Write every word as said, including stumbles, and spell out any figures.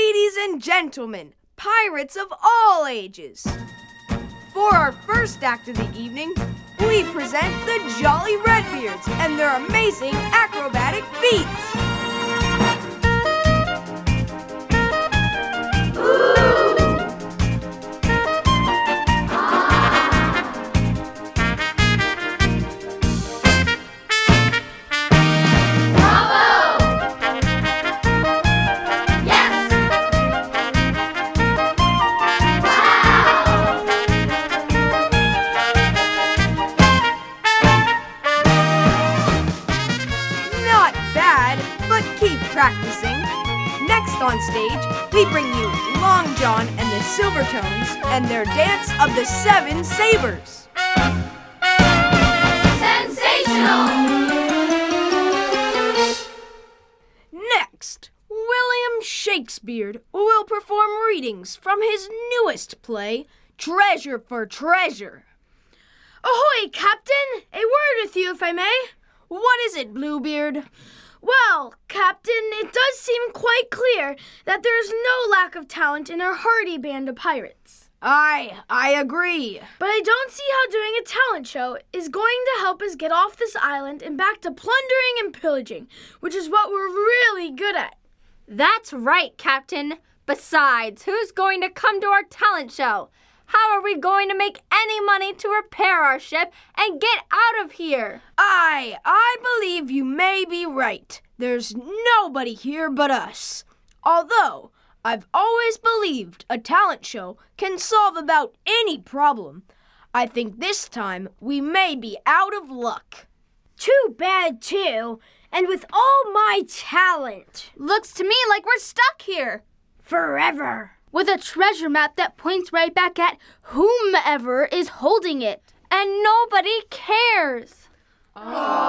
Ladies and gentlemen, pirates of all ages. For our first act of the evening, we present the Jolly Redbeards and their amazing acrobatic feats. Practicing. Next on stage, we bring you Long John and the Silvertones and their dance of the Seven Sabers. Sensational! Next, William Shakespeare will perform readings from his newest play, Treasure for Treasure. Ahoy, Captain! A word with you, if I may. What is it, Bluebeard? Well, Captain, it does seem quite clear that there is no lack of talent in our hardy band of pirates. Aye, I agree. But I don't see how doing a talent show is going to help us get off this island and back to plundering and pillaging, which is what we're really good at. That's right, Captain. Besides, who's going to come to our talent show? How are we going to make any money to repair our ship and get out of here? Aye, I believe you may be right. There's nobody here but us. Although, I've always believed a talent show can solve about any problem. I think this time we may be out of luck. Too bad, too. And with all my talent. Looks to me like we're stuck here. Forever. With a treasure map that points right back at whomever is holding it. And nobody cares. Oh.